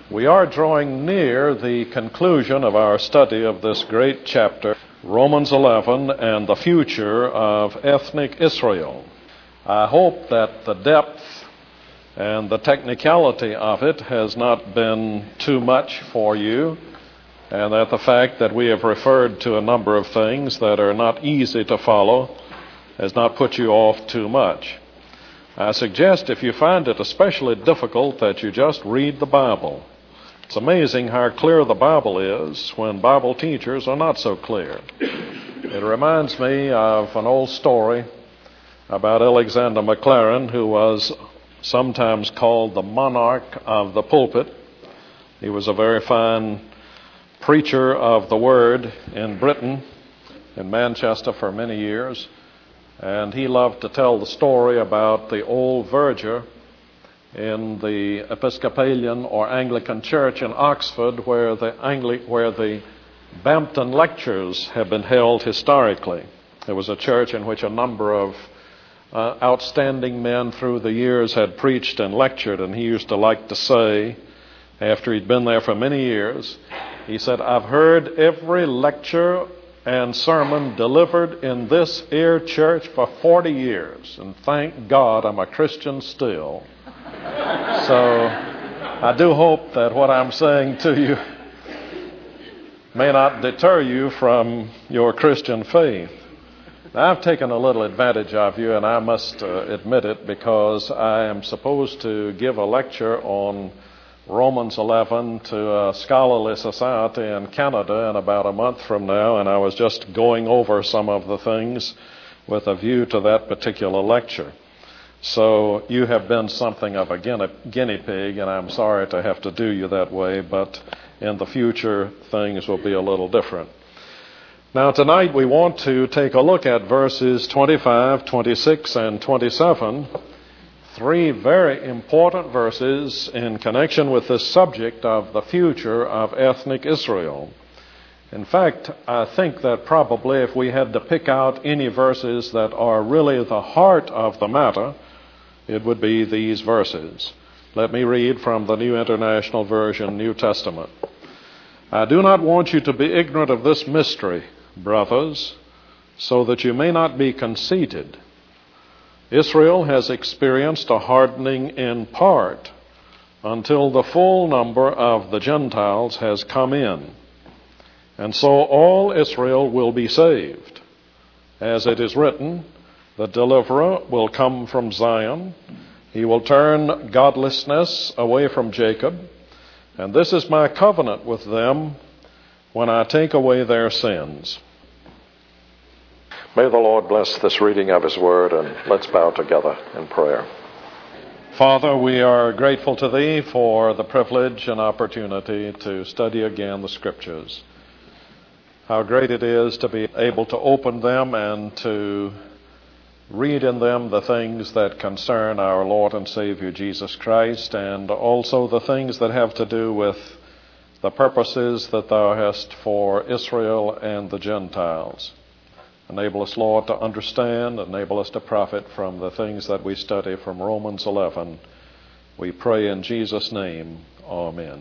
We are drawing near the conclusion of our study of this great chapter, Romans 11, and the future of ethnic Israel. I hope that the depth and the technicality of it has not been too much for you, and that the fact that we have referred to a number of things that are not easy to follow has not put you off too much. I suggest if you find it especially difficult that you just read the Bible. It's amazing how clear the Bible is when Bible teachers are not so clear. It reminds me of an old story about Alexander Maclaren, who was sometimes called the monarch of the pulpit. He was a very fine preacher of the word in Britain, in Manchester for many years, and he loved to tell the story about the old verger in the Episcopalian or Anglican church in Oxford, where the Bampton lectures have been held historically. It was a church in which a number of outstanding men through the years had preached and lectured, and he used to like to say, after he'd been there for many years, he said, "I've heard every lecture and sermon delivered in this here church for 40 years, and thank God I'm a Christian still." So I do hope that what I'm saying to you may not deter you from your Christian faith. Now, I've taken a little advantage of you, and I must admit it, because I am supposed to give a lecture on Romans 11 to a scholarly society in Canada in about a month from now, and I was just going over some of the things with a view to that particular lecture. So you have been something of a guinea pig, and I'm sorry to have to do you that way, but in the future things will be a little different. Now tonight we want to take a look at verses 25, 26, and 27, three very important verses in connection with this subject of the future of ethnic Israel. In fact, I think that probably if we had to pick out any verses that are really the heart of the matter, it would be these verses. Let me read from the New International Version, New Testament. "I do not want you to be ignorant of this mystery, brothers, so that you may not be conceited. Israel has experienced a hardening in part until the full number of the Gentiles has come in. And so all Israel will be saved. As it is written, the deliverer will come from Zion. He will turn godlessness away from Jacob. And this is my covenant with them when I take away their sins." May the Lord bless this reading of His Word, and let's bow together in prayer. Father, we are grateful to Thee for the privilege and opportunity to study again the Scriptures. How great it is to be able to open them and to read in them the things that concern our Lord and Savior Jesus Christ, and also the things that have to do with the purposes that Thou hast for Israel and the Gentiles. Enable us, Lord, to understand, enable us to profit from the things that we study from Romans 11. We pray in Jesus' name, Amen.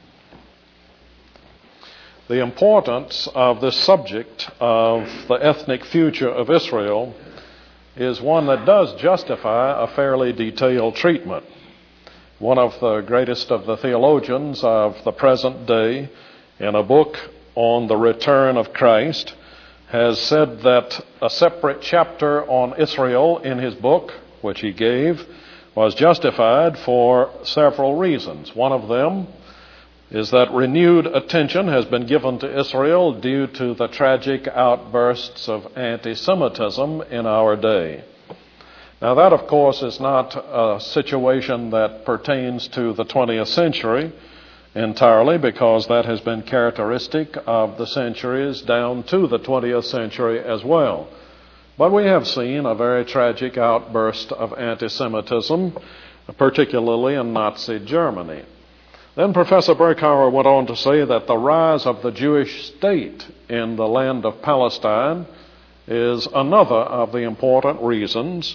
The importance of this subject of the ethnic future of Israel is one that does justify a fairly detailed treatment. One of the greatest of the theologians of the present day, in a book on the return of Christ, has said that a separate chapter on Israel in his book, which he gave, was justified for several reasons. One of them is that renewed attention has been given to Israel due to the tragic outbursts of anti-Semitism in our day. Now that, of course, is not a situation that pertains to the 20th century entirely, because that has been characteristic of the centuries down to the 20th century as well. But we have seen a very tragic outburst of anti-Semitism, particularly in Nazi Germany. Then Professor Berkauer went on to say that the rise of the Jewish state in the land of Palestine is another of the important reasons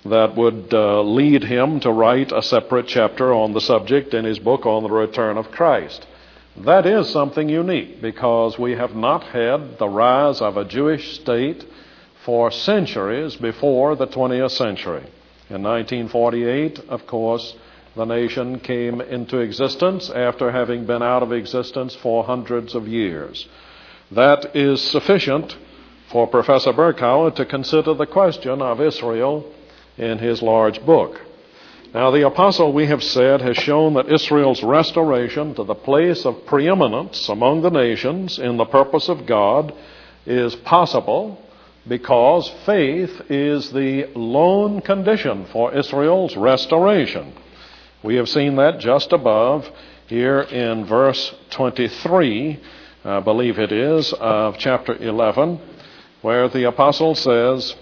that would lead him to write a separate chapter on the subject in his book on the return of Christ. That is something unique, because we have not had the rise of a Jewish state for centuries before the 20th century. In 1948, of course, the nation came into existence after having been out of existence for hundreds of years. That is sufficient for Professor Berkouwer to consider the question of Israel in his large book. Now, the apostle, we have said, has shown that Israel's restoration to the place of preeminence among the nations in the purpose of God is possible because faith is the lone condition for Israel's restoration. We have seen that just above here in verse 23, I believe it is, of chapter 11, where the apostle says,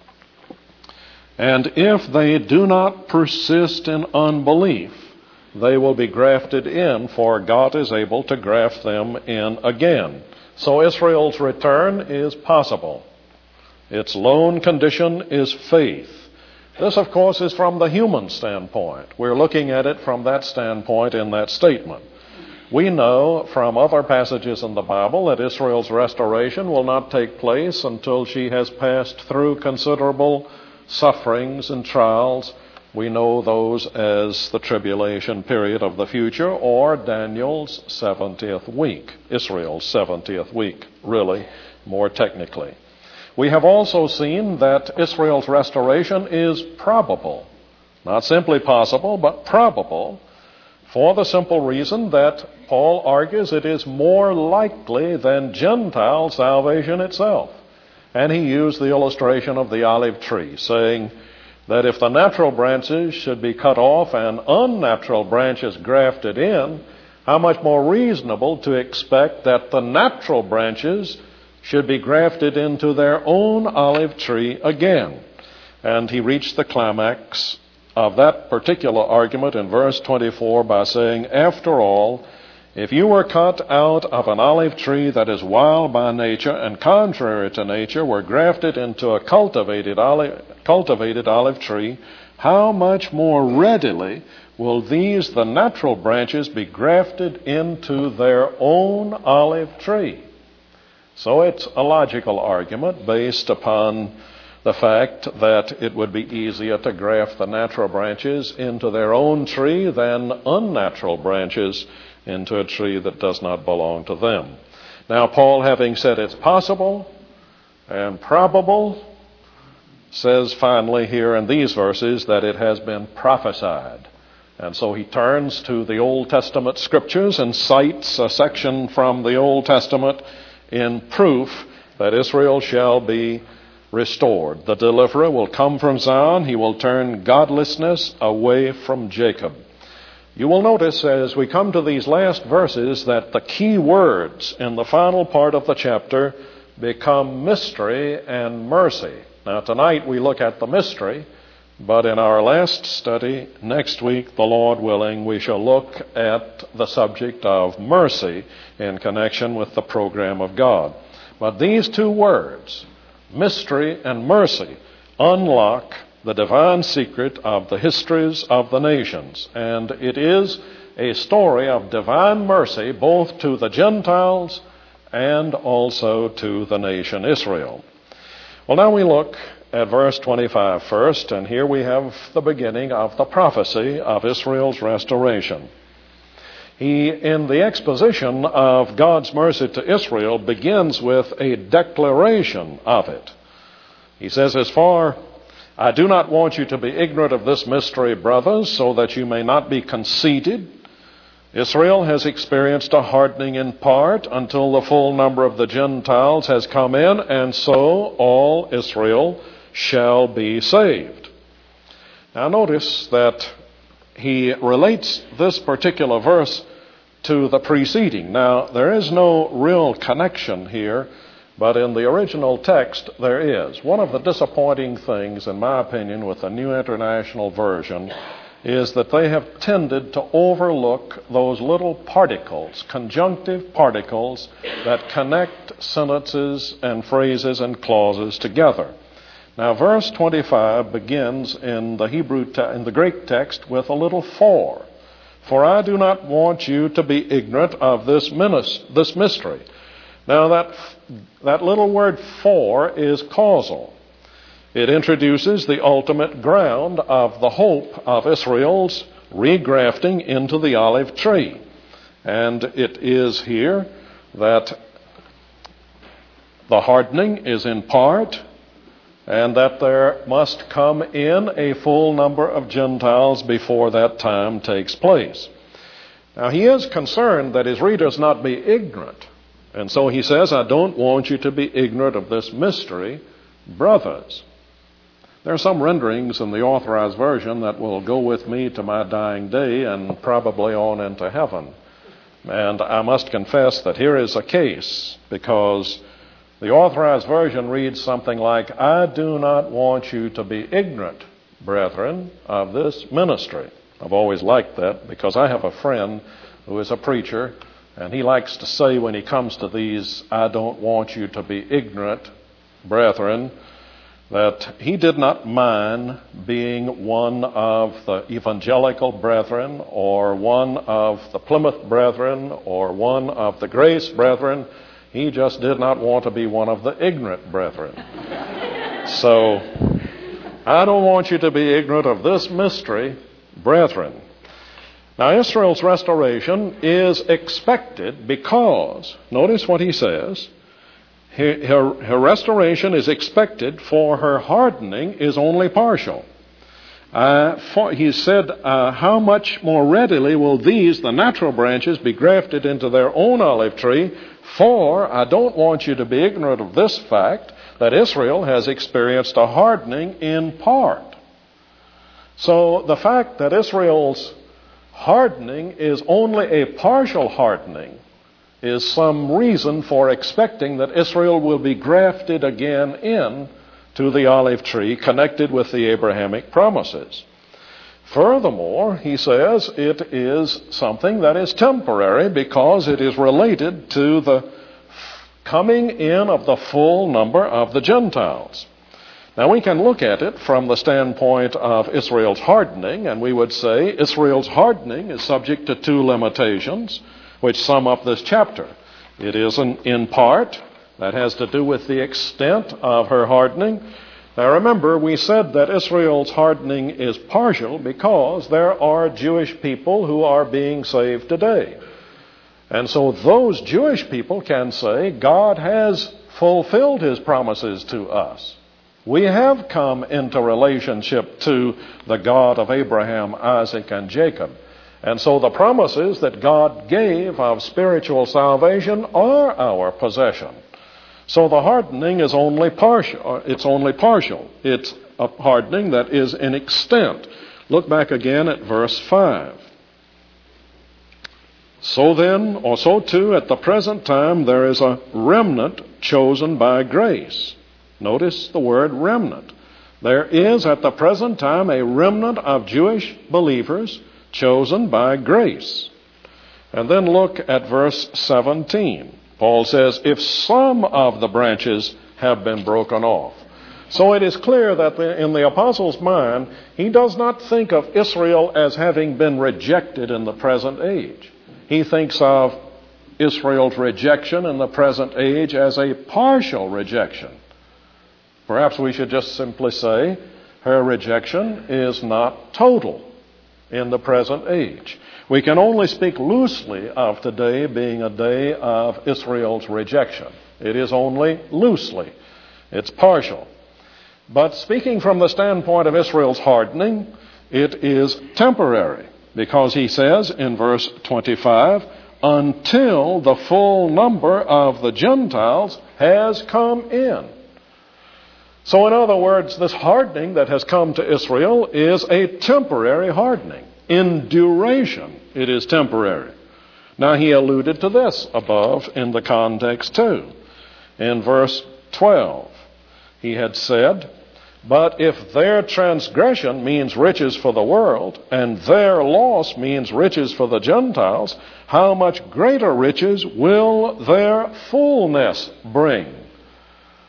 "And if they do not persist in unbelief, they will be grafted in, for God is able to graft them in again." So Israel's return is possible. Its lone condition is faith. This, of course, is from the human standpoint. We're looking at it from that standpoint in that statement. We know from other passages in the Bible that Israel's restoration will not take place until she has passed through considerable sufferings and trials. We know those as the tribulation period of the future, or Daniel's 70th week, Israel's 70th week, really, more technically. We have also seen that Israel's restoration is probable, not simply possible, but probable, for the simple reason that Paul argues it is more likely than Gentile salvation itself. And he used the illustration of the olive tree, saying that if the natural branches should be cut off and unnatural branches grafted in, how much more reasonable to expect that the natural branches should be grafted into their own olive tree again. And he reached the climax of that particular argument in verse 24 by saying, "After all, if you were cut out of an olive tree that is wild by nature and contrary to nature, were grafted into a cultivated olive tree, how much more readily will these, the natural branches, be grafted into their own olive tree?" So it's a logical argument based upon the fact that it would be easier to graft the natural branches into their own tree than unnatural branches into a tree that does not belong to them. Now, Paul, having said it's possible and probable, says finally here in these verses that it has been prophesied. And so he turns to the Old Testament scriptures and cites a section from the Old Testament in proof that Israel shall be restored. The deliverer will come from Zion. He will turn godlessness away from Jacob. You will notice as we come to these last verses that the key words in the final part of the chapter become mystery and mercy. Now tonight we look at the mystery, but in our last study next week, the Lord willing, we shall look at the subject of mercy in connection with the program of God. But these two words, mystery and mercy, unlock the divine secret of the histories of the nations. And it is a story of divine mercy both to the Gentiles and also to the nation Israel. Well, now we look at verse 25 first, and here we have the beginning of the prophecy of Israel's restoration. He, in the exposition of God's mercy to Israel, begins with a declaration of it. He says, "I do not want you to be ignorant of this mystery, brothers, so that you may not be conceited. Israel has experienced a hardening in part until the full number of the Gentiles has come in, and so all Israel shall be saved." Now notice that he relates this particular verse to the preceding. Now, there is no real connection here, but in the original text there is. One of the disappointing things, in my opinion, with the New International Version is that they have tended to overlook those little particles, conjunctive particles, that connect sentences and phrases and clauses together. Now, verse 25 begins in the Greek text with a little for. For I do not want you to be ignorant of this mystery. Now, that little word for is causal. It introduces the ultimate ground of the hope of Israel's regrafting into the olive tree. And it is here that the hardening is in part, and that there must come in a full number of Gentiles before that time takes place. Now, he is concerned that his readers not be ignorant. And so he says, I don't want you to be ignorant of this mystery, brothers. There are some renderings in the Authorized Version that will go with me to my dying day and probably on into heaven. And I must confess that here is a case, because the Authorized Version reads something like, I do not want you to be ignorant, brethren, of this ministry. I've always liked that, because I have a friend who is a preacher, and he likes to say when he comes to these, I don't want you to be ignorant, brethren, that he did not mind being one of the evangelical brethren, or one of the Plymouth brethren, or one of the Grace brethren. He just did not want to be one of the ignorant brethren. So, I don't want you to be ignorant of this mystery, brethren. Now, Israel's restoration is expected because, notice what he says, her restoration is expected, for her hardening is only partial. He said, how much more readily will these, the natural branches, be grafted into their own olive tree? For I don't want you to be ignorant of this fact, that Israel has experienced a hardening in part. So the fact that Israel's hardening is only a partial hardening is some reason for expecting that Israel will be grafted again in to the olive tree, connected with the Abrahamic promises. Furthermore, he says it is something that is temporary, because it is related to the coming in of the full number of the Gentiles. Now, we can look at it from the standpoint of Israel's hardening, and we would say Israel's hardening is subject to two limitations, which sum up this chapter. It is in part, that has to do with the extent of her hardening. Now remember, we said that Israel's hardening is partial because there are Jewish people who are being saved today. And so those Jewish people can say, God has fulfilled his promises to us. We have come into relationship to the God of Abraham, Isaac, and Jacob. And so the promises that God gave of spiritual salvation are our possession. So the hardening is only partial. It's only partial. It's a hardening that is in extent. Look back again at verse 5. So then, or so too, at the present time, there is a remnant chosen by grace. Notice the word remnant. There is at the present time a remnant of Jewish believers chosen by grace. And then look at verse 17. Paul says, if some of the branches have been broken off. So it is clear that in the apostle's mind, he does not think of Israel as having been rejected in the present age. He thinks of Israel's rejection in the present age as a partial rejection. Perhaps we should just simply say her rejection is not total in the present age. We can only speak loosely of today being a day of Israel's rejection. It is only loosely. It's partial. But speaking from the standpoint of Israel's hardening, it is temporary, because he says in verse 25, until the full number of the Gentiles has come in. So in other words, this hardening that has come to Israel is a temporary hardening. In duration, it is temporary. Now, he alluded to this above in the context too. In verse 12, he had said, but if their transgression means riches for the world, and their loss means riches for the Gentiles, how much greater riches will their fullness bring?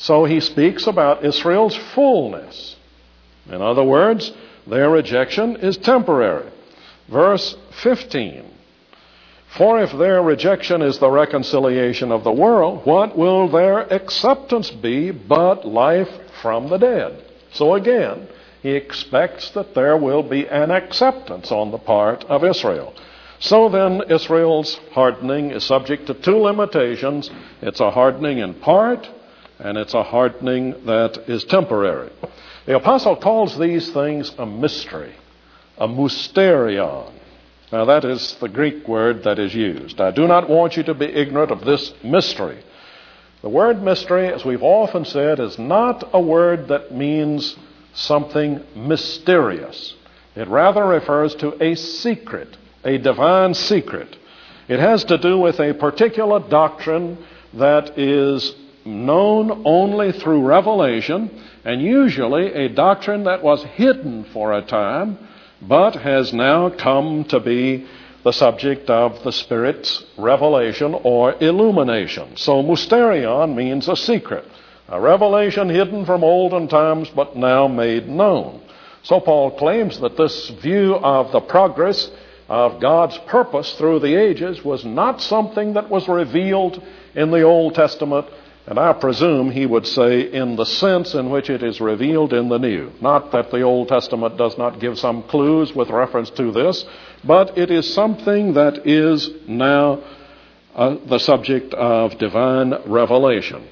So he speaks about Israel's fullness. In other words, their rejection is temporary. Verse 15. For if their rejection is the reconciliation of the world, what will their acceptance be but life from the dead? So again, he expects that there will be an acceptance on the part of Israel. So then, Israel's hardening is subject to two limitations. It's a hardening in part, and it's a hardening that is temporary. The apostle calls these things a mystery, a mysterion. Now that is the Greek word that is used. I do not want you to be ignorant of this mystery. The word mystery, as we've often said, is not a word that means something mysterious. It rather refers to a secret, a divine secret. It has to do with a particular doctrine that is known only through revelation, and usually a doctrine that was hidden for a time, but has now come to be the subject of the Spirit's revelation or illumination. So mysterion means a secret, a revelation hidden from olden times but now made known. So Paul claims that this view of the progress of God's purpose through the ages was not something that was revealed in the Old Testament, and I presume he would say in the sense in which it is revealed in the New. Not that the Old Testament does not give some clues with reference to this, but it is something that is now the subject of divine revelation.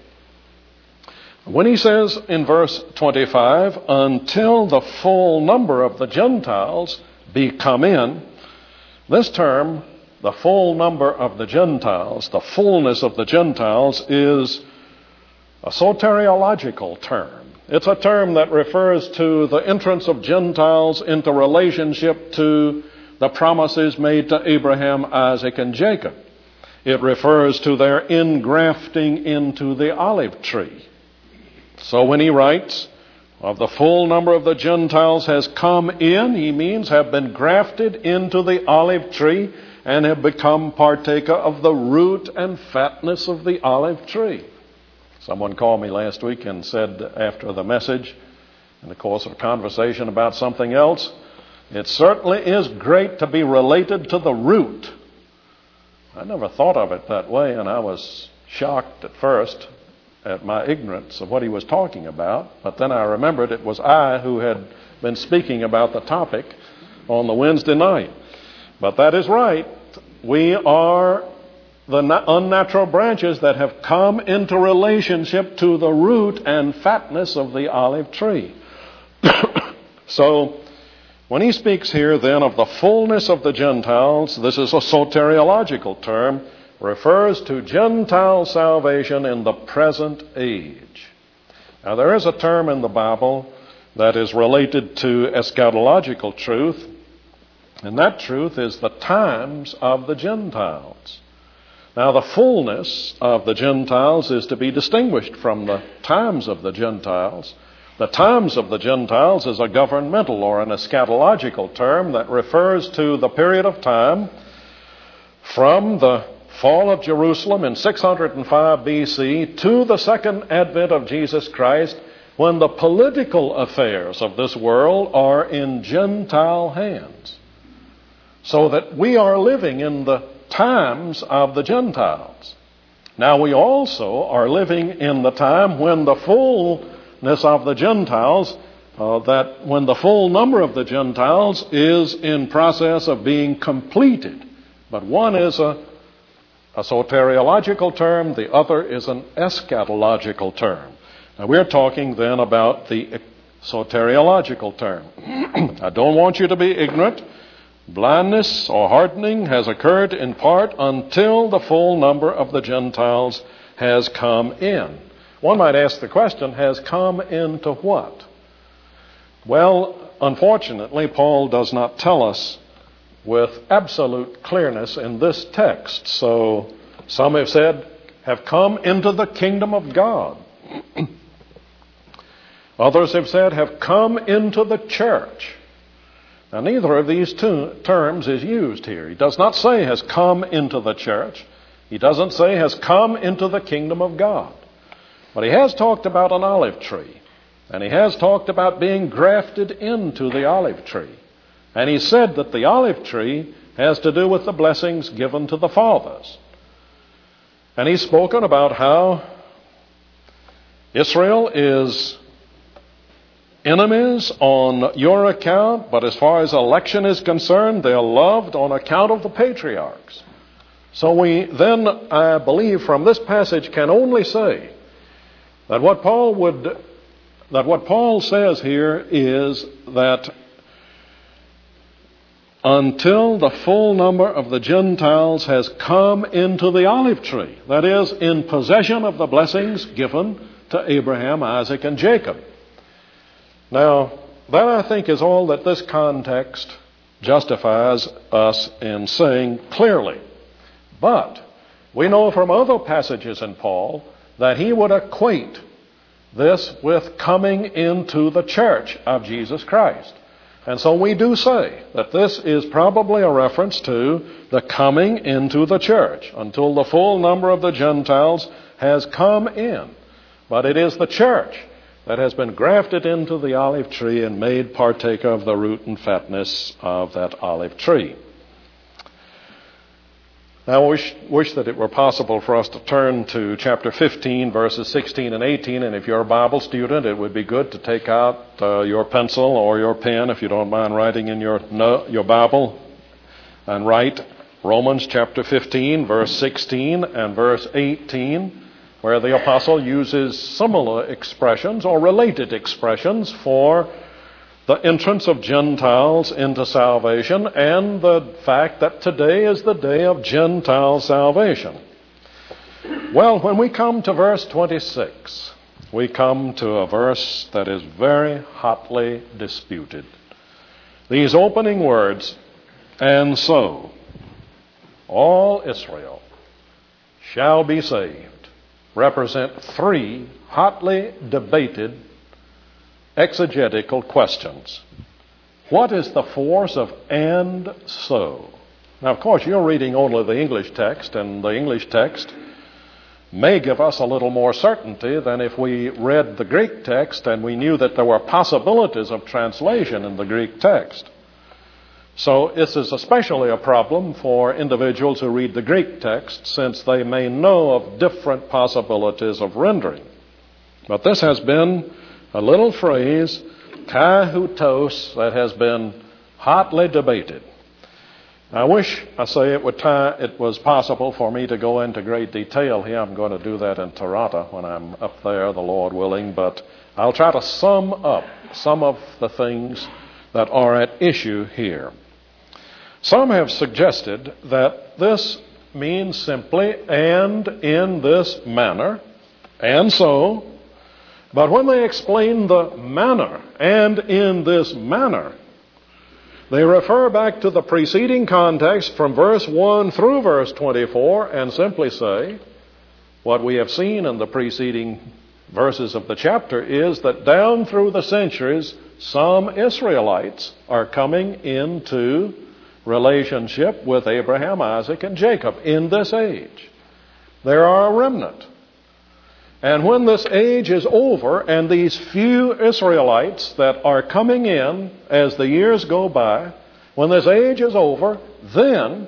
When he says in verse 25, until the full number of the Gentiles be come in, this term, the full number of the Gentiles, the fullness of the Gentiles, is a soteriological term. It's a term that refers to the entrance of Gentiles into relationship to the promises made to Abraham, Isaac, and Jacob. It refers to their ingrafting into the olive tree. So when he writes, of the full number of the Gentiles has come in, he means have been grafted into the olive tree and have become partaker of the root and fatness of the olive tree. Someone called me last week and said after the message, in the course of a conversation about something else, it certainly is great to be related to the root. I never thought of it that way, and I was shocked at first at my ignorance of what he was talking about. But then I remembered it was I who had been speaking about the topic on the Wednesday night. But that is right. We are the unnatural branches that have come into relationship to the root and fatness of the olive tree. So, when he speaks here then of the fullness of the Gentiles, this is a soteriological term, refers to Gentile salvation in the present age. Now, there is a term in the Bible that is related to eschatological truth, and that truth is the times of the Gentiles. Now, the fullness of the Gentiles is to be distinguished from the times of the Gentiles. The times of the Gentiles is a governmental or an eschatological term that refers to the period of time from the fall of Jerusalem in 605 BC to the second advent of Jesus Christ, when the political affairs of this world are in Gentile hands. So that we are living in the times of the Gentiles. Now, we also are living in the time when the fullness of the Gentiles, when the full number of the Gentiles is in process of being completed. But one is a soteriological term, the other is an eschatological term. Now, we're talking then about the soteriological term. I don't want you to be ignorant. Blindness or hardening has occurred in part until the full number of the Gentiles has come in. One might ask the question, has come into what? Well, unfortunately, Paul does not tell us with absolute clearness in this text. So some have said, have come into the kingdom of God. Others have said, have come into the church. Now, neither of these two terms is used here. He does not say has come into the church. He doesn't say has come into the kingdom of God. But he has talked about an olive tree. And he has talked about being grafted into the olive tree. And he said that the olive tree has to do with the blessings given to the fathers. And he's spoken about how Israel is enemies on your account, but as far as election is concerned, they are loved on account of the patriarchs. So we then, I believe, from this passage can only say that what Paul says here is that until the full number of the Gentiles has come into the olive tree, that is, in possession of the blessings given to Abraham, Isaac, and Jacob. Now, that I think is all that this context justifies us in saying clearly. But we know from other passages in Paul that he would equate this with coming into the church of Jesus Christ. And so we do say that this is probably a reference to the coming into the church until the full number of the Gentiles has come in. But it is the church that has been grafted into the olive tree and made partaker of the root and fatness of that olive tree. Now, I wish that it were possible for us to turn to chapter 15, verses 16 and 18. And if you're a Bible student, it would be good to take out your pencil or your pen, if you don't mind writing in your Bible, and write Romans chapter 15, verse 16 and verse 18, where the apostle uses similar expressions or related expressions for the entrance of Gentiles into salvation and the fact that today is the day of Gentile salvation. Well, when we come to verse 26, we come to a verse that is very hotly disputed. These opening words, "And so all Israel shall be saved," represent three hotly debated exegetical questions. What is the force of "and so"? Now, of course, you're reading only the English text, and the English text may give us a little more certainty than if we read the Greek text and we knew that there were possibilities of translation in the Greek text. So this is especially a problem for individuals who read the Greek text, since they may know of different possibilities of rendering. But this has been a little phrase, "kahutos," that has been hotly debated. I wish, it was possible for me to go into great detail here. I'm going to do that in Tarata when I'm up there, the Lord willing, but I'll try to sum up some of the things that are at issue here. Some have suggested that this means simply "and in this manner," and so. But when they explain the manner, "and in this manner," they refer back to the preceding context from verse 1 through verse 24 and simply say, what we have seen in the preceding verses of the chapter is that down through the centuries, some Israelites are coming into relationship with Abraham, Isaac, and Jacob in this age. There are a remnant. And when this age is over and these few Israelites that are coming in as the years go by, when this age is over, then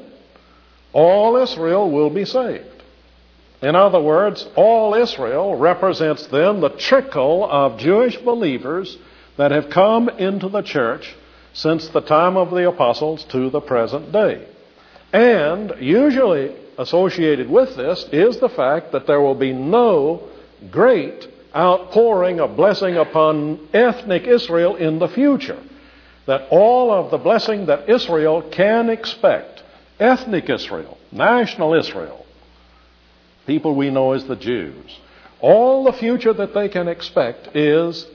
all Israel will be saved. In other words, all Israel represents then the trickle of Jewish believers that have come into the church since the time of the apostles to the present day. And usually associated with this is the fact that there will be no great outpouring of blessing upon ethnic Israel in the future. That all of the blessing that Israel can expect, ethnic Israel, national Israel, people we know as the Jews, all the future that they can expect is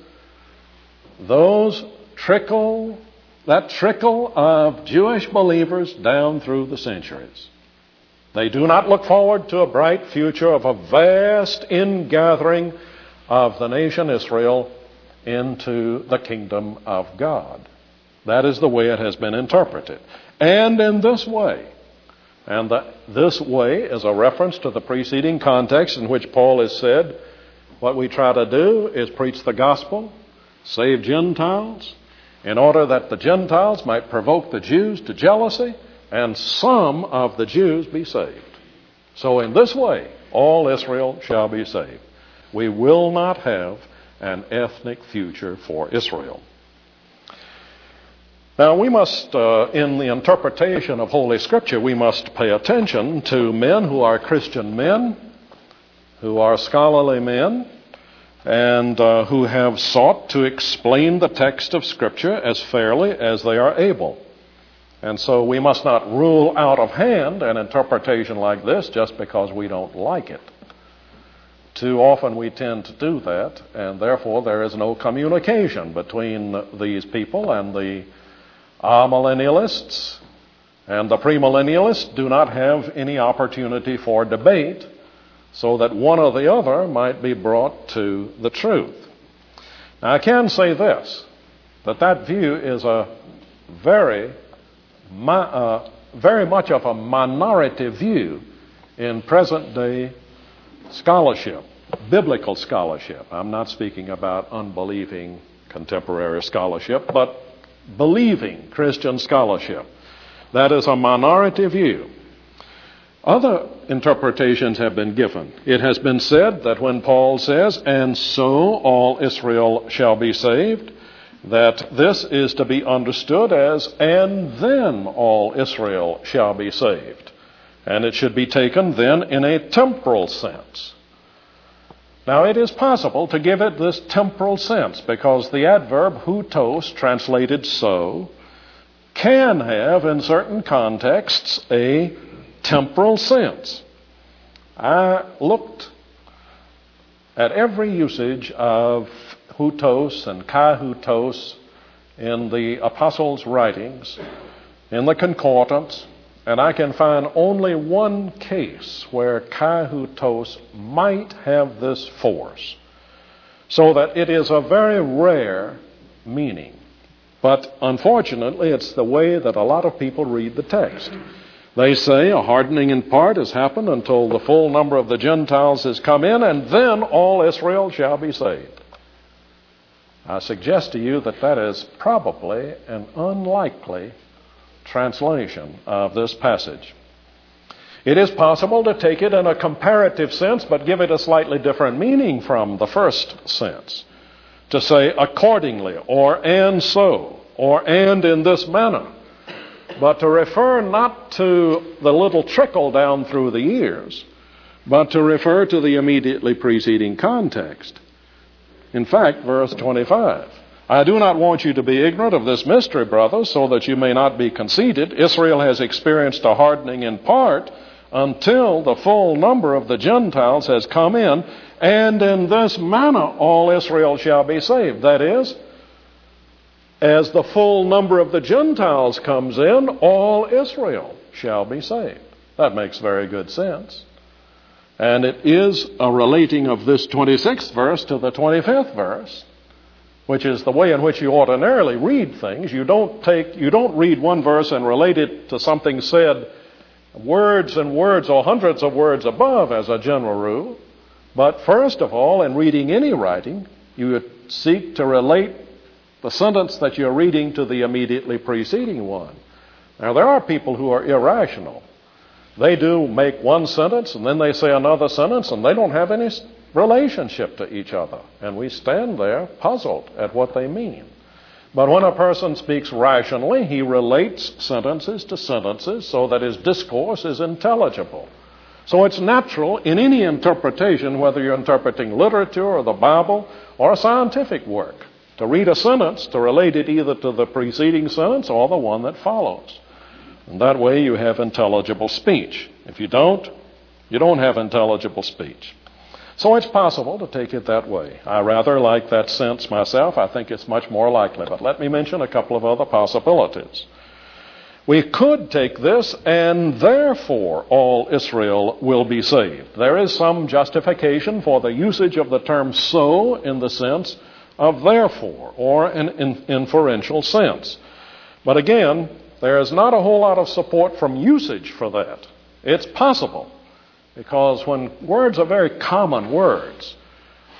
that trickle of Jewish believers down through the centuries. They do not look forward to a bright future of a vast ingathering of the nation Israel into the kingdom of God. That is the way it has been interpreted. And in this way, this way is a reference to the preceding context in which Paul has said, What we try to do is preach the gospel, save Gentiles, in order that the Gentiles might provoke the Jews to jealousy and some of the Jews be saved. So in this way, all Israel shall be saved. We will not have an ethnic future for Israel. Now we must, in the interpretation of Holy Scripture, we must pay attention to men who are Christian men, who are scholarly men, and who have sought to explain the text of Scripture as fairly as they are able. And so we must not rule out of hand an interpretation like this just because we don't like it. Too often we tend to do that, and therefore there is no communication between these people, and the amillennialists and the premillennialists do not have any opportunity for debate so that one or the other might be brought to the truth. Now, I can say this, that view is a very much of a minority view in present-day scholarship, biblical scholarship. I'm not speaking about unbelieving contemporary scholarship, but believing Christian scholarship. That is a minority view. Other interpretations have been given. It has been said that when Paul says, "And so all Israel shall be saved," that this is to be understood as, "and then all Israel shall be saved." And it should be taken then in a temporal sense. Now it is possible to give it this temporal sense because the adverb hutos, translated so, can have in certain contexts a temporal sense. I looked at every usage of hutos and kahutos in the apostles' writings, in the concordance, and I can find only one case where kahutos might have this force, so that it is a very rare meaning. But unfortunately, it's the way that a lot of people read the text. They say a hardening in part has happened until the full number of the Gentiles has come in, and then all Israel shall be saved. I suggest to you that that is probably an unlikely translation of this passage. It is possible to take it in a comparative sense, but give it a slightly different meaning from the first sense. To say accordingly, or and so, or and in this manner. But to refer not to the little trickle down through the years, but to refer to the immediately preceding context. In fact, verse 25. "I do not want you to be ignorant of this mystery, brothers, so that you may not be conceited. Israel has experienced a hardening in part until the full number of the Gentiles has come in, and in this manner all Israel shall be saved." That is, as the full number of the Gentiles comes in, all Israel shall be saved. That makes very good sense. And it is a relating of this 26th verse to the 25th verse, which is the way in which you ordinarily read things. You don't read one verse and relate it to something said words and words or hundreds of words above as a general rule. But first of all, in reading any writing, you would seek to relate the sentence that you're reading to the immediately preceding one. Now, there are people who are irrational. They do make one sentence and then they say another sentence, and they don't have any relationship to each other. And we stand there puzzled at what they mean. But when a person speaks rationally, he relates sentences to sentences so that his discourse is intelligible. So it's natural in any interpretation, whether you're interpreting literature or the Bible or a scientific work, to read a sentence, to relate it either to the preceding sentence or the one that follows. And that way you have intelligible speech. If you don't have intelligible speech. So it's possible to take it that way. I rather like that sense myself. I think it's much more likely. But let me mention a couple of other possibilities. We could take this, "and therefore all Israel will be saved." There is some justification for the usage of the term "so" in the sense of "therefore," or an inferential sense. But again, there is not a whole lot of support from usage for that. It's possible, because when words are very common words,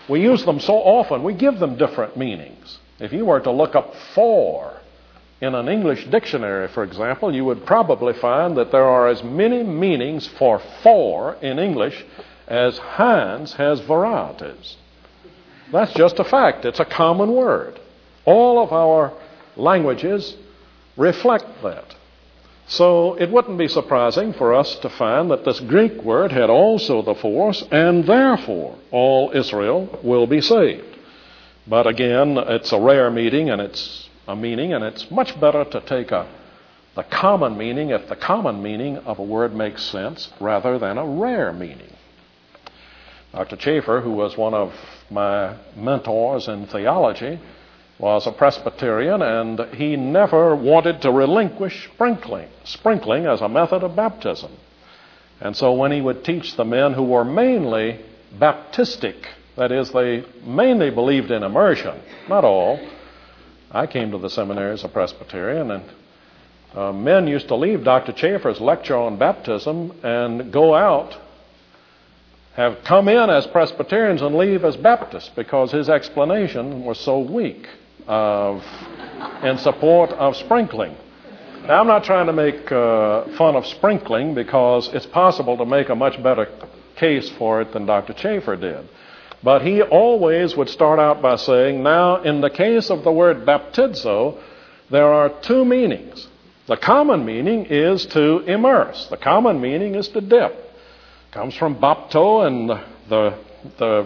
we use them so often, we give them different meanings. If you were to look up for in an English dictionary, for example, you would probably find that there are as many meanings for in English as Heinz has varieties. That's just a fact. It's a common word. All of our languages reflect that. So it wouldn't be surprising for us to find that this Greek word had also the force, and therefore all Israel will be saved. But again, it's a rare meaning, and it's much better to take the common meaning, if the common meaning of a word makes sense, rather than a rare meaning. Dr. Chafer, who was one of my mentors in theology, was a Presbyterian, and he never wanted to relinquish sprinkling as a method of baptism. And so when he would teach the men who were mainly Baptistic, that is, they mainly believed in immersion, not all. I came to the seminary as a Presbyterian, and men used to leave Dr. Chafer's lecture on baptism and go out, have come in as Presbyterians and leave as Baptists because his explanation was so weak in support of sprinkling. Now, I'm not trying to make fun of sprinkling, because it's possible to make a much better case for it than Dr. Chafer did. But he always would start out by saying, now, in the case of the word baptizo, there are two meanings. The common meaning is to immerse. The common meaning is to dip. It comes from bapto, and the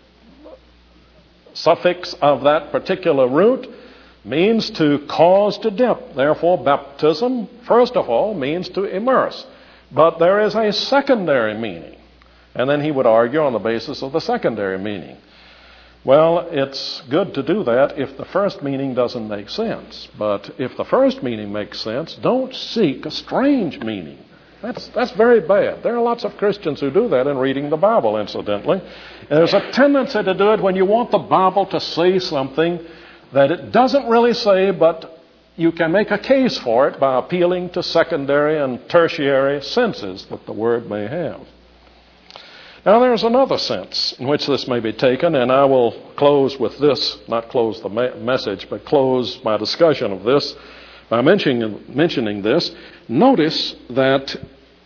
suffix of that particular root means to cause to dip. Therefore, baptism, first of all, means to immerse. But there is a secondary meaning. And then he would argue on the basis of the secondary meaning. Well, it's good to do that if the first meaning doesn't make sense. But if the first meaning makes sense, don't seek a strange meaning. That's very bad. There are lots of Christians who do that in reading the Bible, incidentally. And there's a tendency to do it when you want the Bible to say something that it doesn't really say, but you can make a case for it by appealing to secondary and tertiary senses that the word may have. Now, there's another sense in which this may be taken, and I will close with this, not close the message, but close my discussion of this by mentioning this. Notice that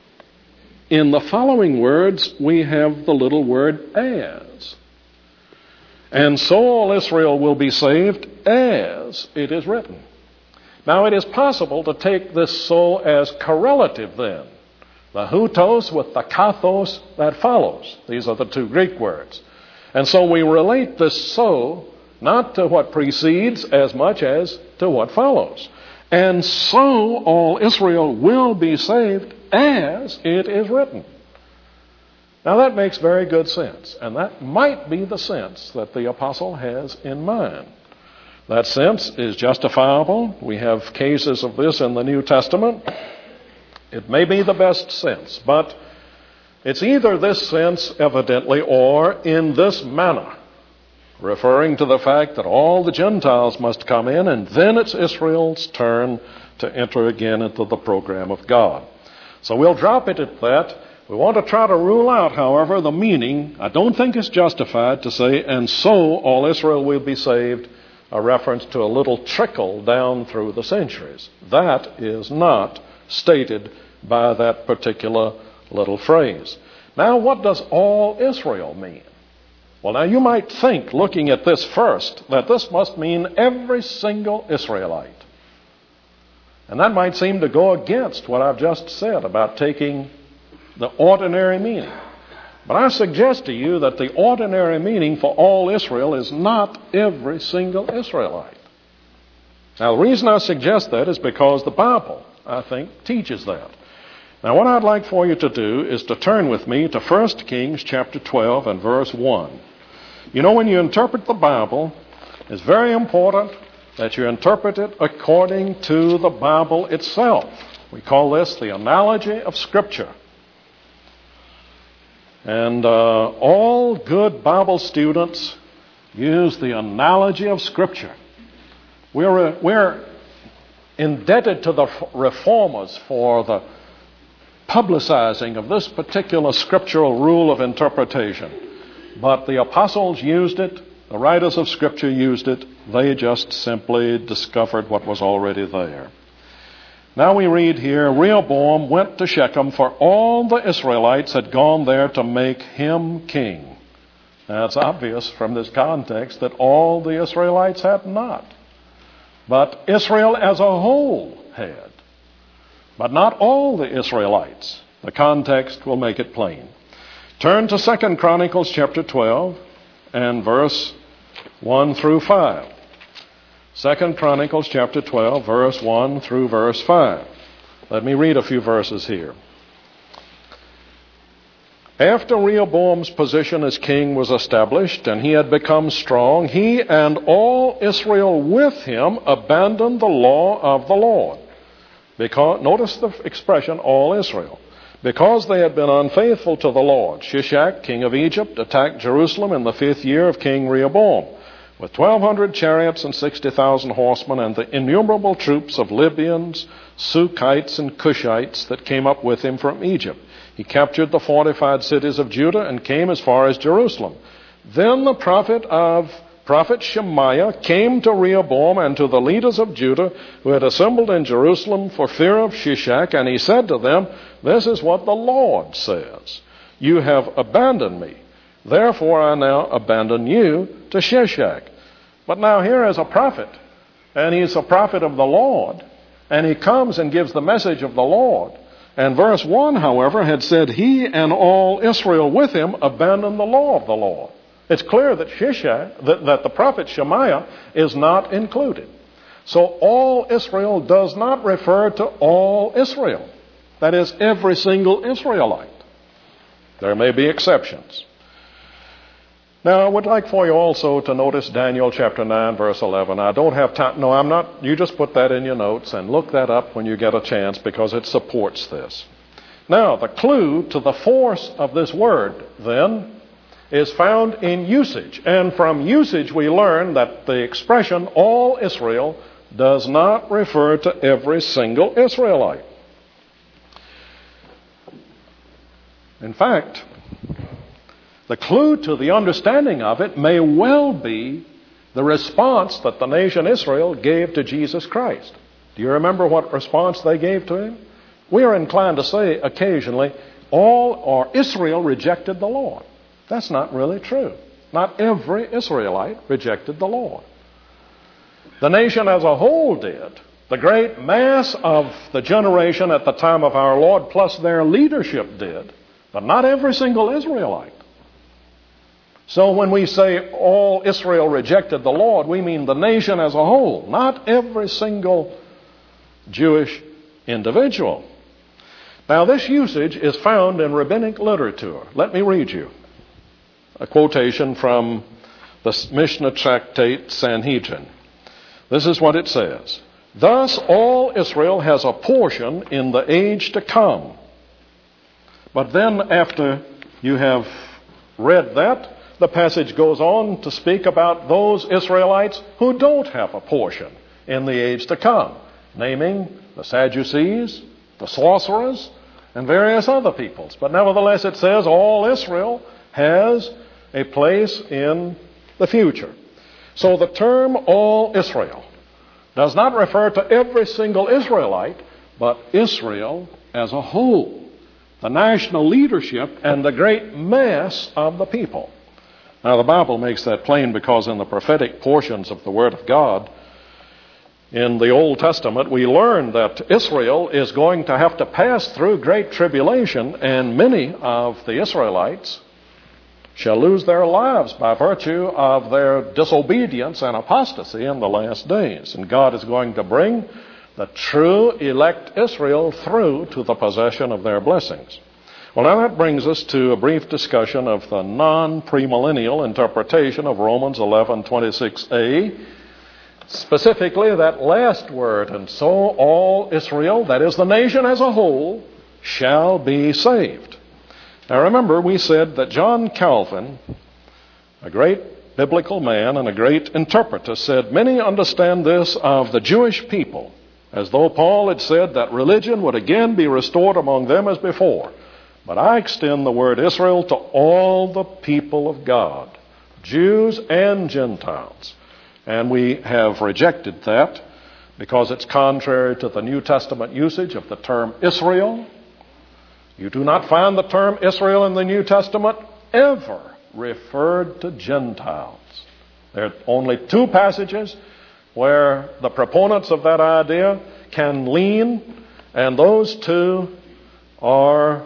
in the following words, we have the little word as. And so all Israel will be saved as it is written. Now, it is possible to take this so as correlative then. The hutos with the kathos that follows. These are the two Greek words. And so we relate this so not to what precedes as much as to what follows. And so all Israel will be saved as it is written. Now that makes very good sense, and that might be the sense that the apostle has in mind. That sense is justifiable. We have cases of this in the New Testament. It may be the best sense, but it's either this sense, evidently, or in this manner, referring to the fact that all the Gentiles must come in, and then it's Israel's turn to enter again into the program of God. So we'll drop it at that. We want to try to rule out, however, the meaning. I don't think it's justified to say, and so all Israel will be saved, a reference to a little trickle down through the centuries. That is not stated by that particular little phrase. Now, what does all Israel mean? Well, now you might think, looking at this first, that this must mean every single Israelite. And that might seem to go against what I've just said about taking the ordinary meaning. But I suggest to you that the ordinary meaning for all Israel is not every single Israelite. Now, the reason I suggest that is because the Bible, I think, teaches that. Now, what I'd like for you to do is to turn with me to 1 Kings chapter 12 and verse 1. You know, when you interpret the Bible, it's very important that you interpret it according to the Bible itself. We call this the analogy of Scripture. And all good Bible students use the analogy of Scripture. We're indebted to the reformers for the publicizing of this particular scriptural rule of interpretation. But the apostles used it, the writers of Scripture used it, they just simply discovered what was already there. Now we read here, Rehoboam went to Shechem, for all the Israelites had gone there to make him king. Now it's obvious from this context that all the Israelites had not. But Israel as a whole had. But not all the Israelites. The context will make it plain. Turn to 2 Chronicles chapter 12 and verse 1 through 5. 2 Chronicles chapter 12, verse 1 through verse 5. Let me read a few verses here. After Rehoboam's position as king was established and he had become strong, he and all Israel with him abandoned the law of the Lord. Because, notice the expression, all Israel. Because they had been unfaithful to the Lord, Shishak, king of Egypt, attacked Jerusalem in the 5th year of King Rehoboam, with 1,200 chariots and 60,000 horsemen, and the innumerable troops of Libyans, Sukkites, and Cushites that came up with him from Egypt. He captured the fortified cities of Judah and came as far as Jerusalem. Then the prophet Shemaiah came to Rehoboam and to the leaders of Judah who had assembled in Jerusalem for fear of Shishak, and he said to them, "This is what the Lord says. You have abandoned me. Therefore I now abandon you to Shishak." But now here is a prophet, and he's a prophet of the Lord, and he comes and gives the message of the Lord. And verse 1, however, had said, he and all Israel with him abandoned the law of the Lord. It's clear that Shishak, that the prophet Shemaiah is not included. So all Israel does not refer to all Israel. That is, every single Israelite. There may be exceptions. Now, I would like for you also to notice Daniel chapter 9, verse 11. I don't have time. No, I'm not. You just put that in your notes and look that up when you get a chance because it supports this. Now, the clue to the force of this word, then, is found in usage. And from usage, we learn that the expression all Israel does not refer to every single Israelite. In fact, the clue to the understanding of it may well be the response that the nation Israel gave to Jesus Christ. Do you remember what response they gave to him? We are inclined to say occasionally, all or Israel rejected the Lord. That's not really true. Not every Israelite rejected the Lord. The nation as a whole did. The great mass of the generation at the time of our Lord, plus their leadership did. But not every single Israelite. So when we say all Israel rejected the Lord, we mean the nation as a whole, not every single Jewish individual. Now this usage is found in rabbinic literature. Let me read you a quotation from the Mishnah tractate Sanhedrin. This is what it says. Thus all Israel has a portion in the age to come. But then after you have read that, the passage goes on to speak about those Israelites who don't have a portion in the age to come, naming the Sadducees, the sorcerers, and various other peoples. But nevertheless, it says all Israel has a place in the future. So the term all Israel does not refer to every single Israelite, but Israel as a whole, the national leadership and the great mass of the people. Now, the Bible makes that plain because in the prophetic portions of the Word of God, in the Old Testament, we learn that Israel is going to have to pass through great tribulation, and many of the Israelites shall lose their lives by virtue of their disobedience and apostasy in the last days. And God is going to bring the true elect Israel through to the possession of their blessings. Well, now that brings us to a brief discussion of the non-premillennial interpretation of Romans 11:26a, specifically that last word, and so all Israel, that is the nation as a whole, shall be saved. Now remember, we said that John Calvin, a great biblical man and a great interpreter, said, many understand this of the Jewish people, as though Paul had said that religion would again be restored among them as before. But I extend the word Israel to all the people of God, Jews and Gentiles. And we have rejected that because it's contrary to the New Testament usage of the term Israel. You do not find the term Israel in the New Testament ever referred to Gentiles. There are only two passages where the proponents of that idea can lean, and those two are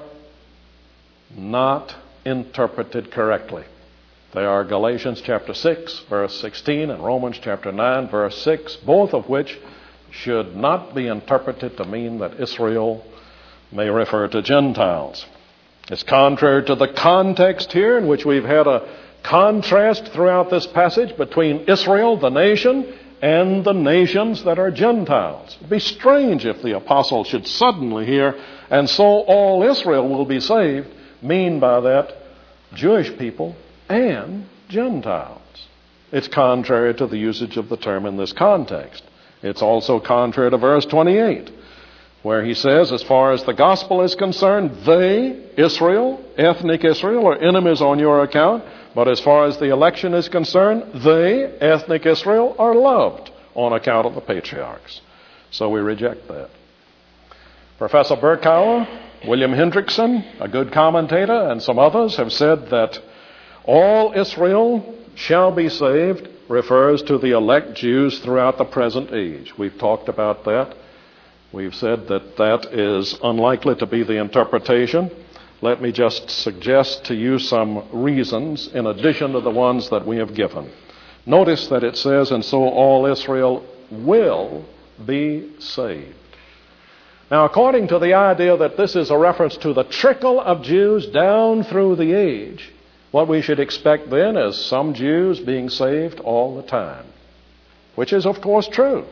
not interpreted correctly. They are Galatians chapter 6, verse 16, and Romans chapter 9, verse 6, both of which should not be interpreted to mean that Israel may refer to Gentiles. It's contrary to the context here, in which we've had a contrast throughout this passage between Israel, the nation, and the nations that are Gentiles. It'd be strange if the apostle should suddenly hear, and so all Israel will be saved, mean by that Jewish people and Gentiles. It's contrary to the usage of the term in this context. It's also contrary to verse 28, where he says, as far as the gospel is concerned, they, Israel, ethnic Israel, are enemies on your account. But as far as the election is concerned, they, ethnic Israel, are loved on account of the patriarchs. So we reject that. Professor Berkouwer, William Hendrickson, a good commentator, and some others have said that all Israel shall be saved refers to the elect Jews throughout the present age. We've talked about that. We've said that that is unlikely to be the interpretation. Let me just suggest to you some reasons in addition to the ones that we have given. Notice that it says, and so all Israel will be saved. Now, according to the idea that this is a reference to the trickle of Jews down through the age, what we should expect then is some Jews being saved all the time, which is, of course, true.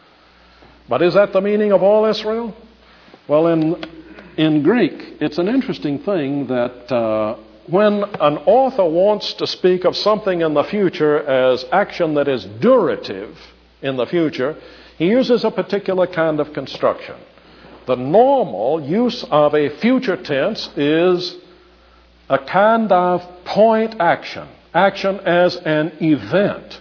But is that the meaning of all Israel? Well, in Greek, it's an interesting thing that when an author wants to speak of something in the future as action that is durative in the future, he uses a particular kind of construction. The normal use of a future tense is a kind of point action, action as an event,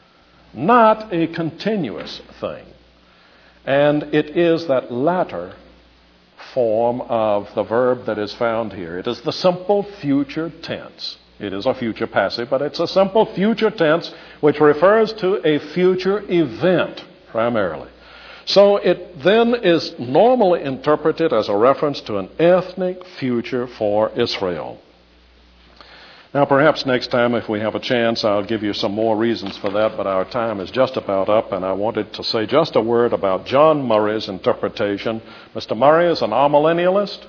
not a continuous thing. And it is that latter form of the verb that is found here. It is the simple future tense. It is a future passive, but it's a simple future tense which refers to a future event primarily. So it then is normally interpreted as a reference to an ethnic future for Israel. Now, perhaps next time, if we have a chance, I'll give you some more reasons for that, but our time is just about up, and I wanted to say just a word about John Murray's interpretation. Mr. Murray is an amillennialist.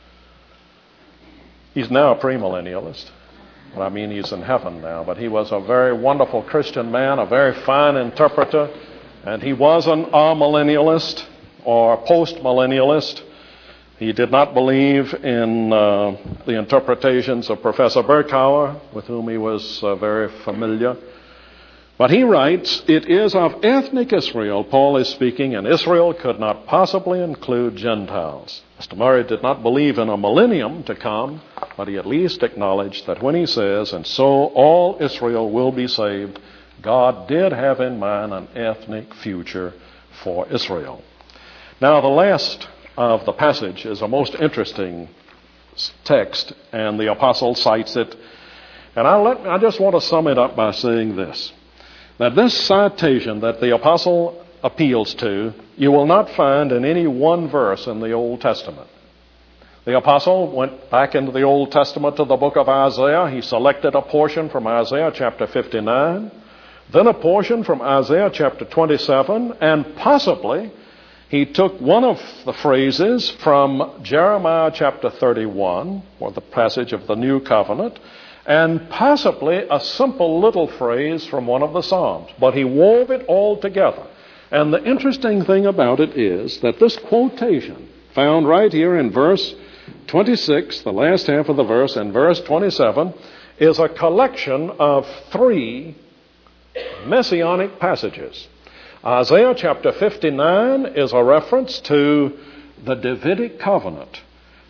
He's now a premillennialist. Well, I mean, he's in heaven now, but he was a very wonderful Christian man, a very fine interpreter, and he was an amillennialist or postmillennialist. He did not believe in the interpretations of Professor Berkouwer, with whom he was very familiar. But he writes, it is of ethnic Israel Paul is speaking, and Israel could not possibly include Gentiles. Mr. Murray did not believe in a millennium to come, but he at least acknowledged that when he says, and so all Israel will be saved, God did have in mind an ethnic future for Israel. Now, the last of the passage is a most interesting text, and the apostle cites it. And I just want to sum it up by saying this, that this citation that the apostle appeals to, you will not find in any one verse in the Old Testament. The apostle went back into the Old Testament to the book of Isaiah. He selected a portion from Isaiah chapter 59, then a portion from Isaiah chapter 27, and possibly he took one of the phrases from Jeremiah chapter 31, or the passage of the New Covenant, and possibly a simple little phrase from one of the Psalms. But he wove it all together. And the interesting thing about it is that this quotation, found right here in verse 26, the last half of the verse, and verse 27, is a collection of three messianic passages. Isaiah chapter 59 is a reference to the Davidic covenant.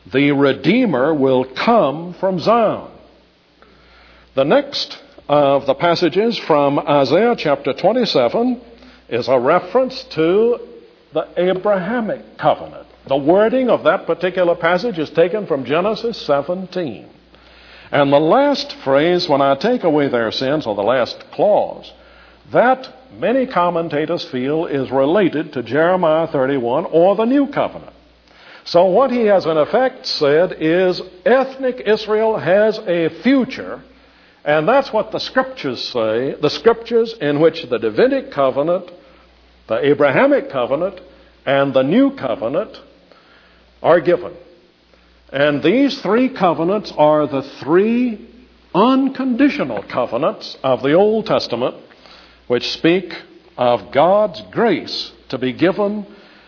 The Redeemer will come from Zion. The next of the passages from Isaiah chapter 27 is a reference to the Abrahamic covenant. The wording of that particular passage is taken from Genesis 17. And the last phrase, when I take away their sins, or the last clause, that many commentators feel is related to Jeremiah 31 or the New Covenant. So what he has in effect said is ethnic Israel has a future, and that's what the Scriptures say, the Scriptures in which the Davidic covenant, the Abrahamic covenant, and the New Covenant are given. And these three covenants are the three unconditional covenants of the Old Testament, which speak of God's grace to be given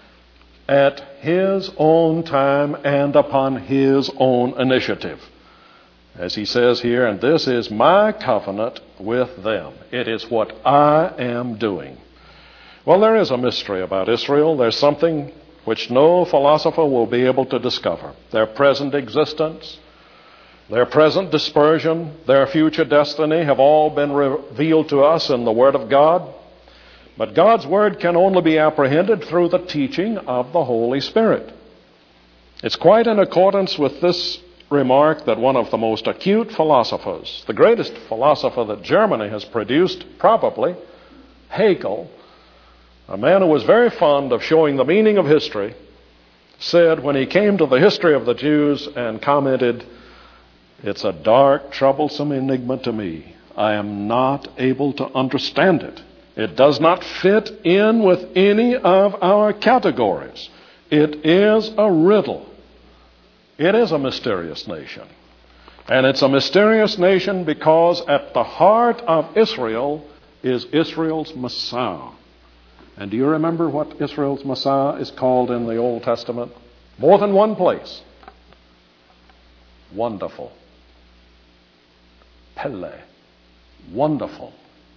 at His own time and upon His own initiative. As he says here, and this is my covenant with them. It is what I am doing. Well, there is a mystery about Israel. There's something which no philosopher will be able to discover. Their present existence, their present dispersion, their future destiny have all been revealed to us in the Word of God. But God's Word can only be apprehended through the teaching of the Holy Spirit. It's quite in accordance with this remark that one of the most acute philosophers, the greatest philosopher that Germany has produced, probably, Hegel, a man who was very fond of showing the meaning of history, said when he came to the history of the Jews and commented, "It's a dark, troublesome enigma to me. I am not able to understand it. It does not fit in with any of our categories. It is a riddle." It is a mysterious nation. And it's a mysterious nation because at the heart of Israel is Israel's Messiah. And do you remember what Israel's Messiah is called in the Old Testament? More than one place. Wonderful. Pele. Wonderful.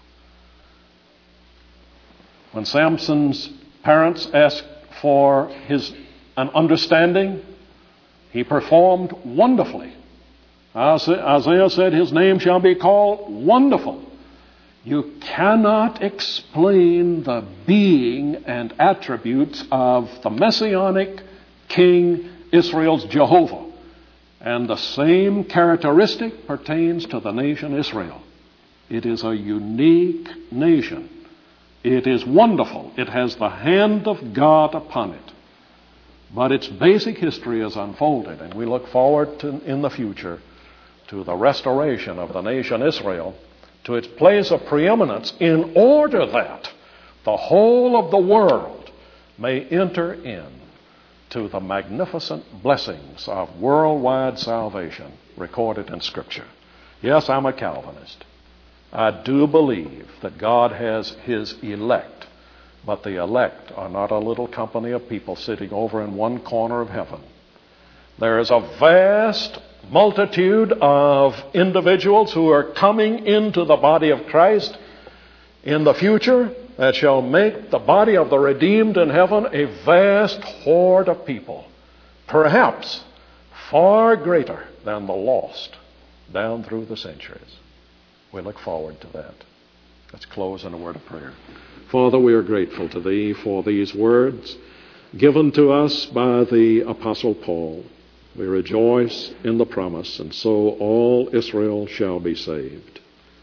When Samson's parents asked for an understanding, he performed wonderfully. Isaiah said his name shall be called Wonderful. You cannot explain the being and attributes of the Messianic King Israel's Jehovah. And the same characteristic pertains to the nation Israel. It is a unique nation. It is wonderful. It has the hand of God upon it. But its basic history is unfolded, and we look forward to, in the future, to the restoration of the nation Israel to its place of preeminence in order that the whole of the world may enter in to the magnificent blessings of worldwide salvation recorded in Scripture. Yes, I'm a Calvinist. I do believe that God has His elect, but the elect are not a little company of people sitting over in one corner of heaven. There is a vast multitude of individuals who are coming into the body of Christ in the future that shall make the body of the redeemed in heaven a vast horde of people, perhaps far greater than the lost down through the centuries. We look forward to that. Let's close in a word of prayer. Father, we are grateful to Thee for these words given to us by the Apostle Paul. We rejoice in the promise, and so all Israel shall be saved.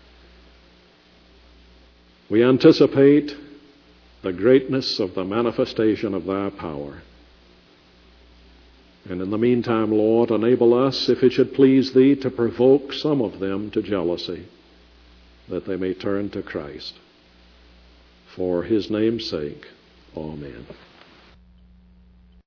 We anticipate the greatness of the manifestation of Thy power. And in the meantime, Lord, enable us, if it should please Thee, to provoke some of them to jealousy, that they may turn to Christ. For His name's sake, amen.